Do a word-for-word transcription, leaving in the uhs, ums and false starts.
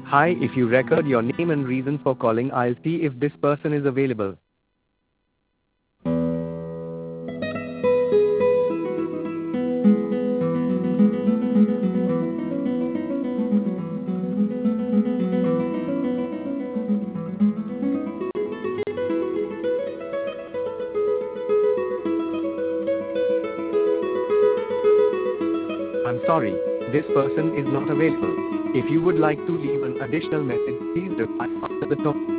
Hi, if you record your name and reason for calling, I'll see if this person is available. I'm sorry, this person is not available. If you would like to leave an additional message, please reply after the tone.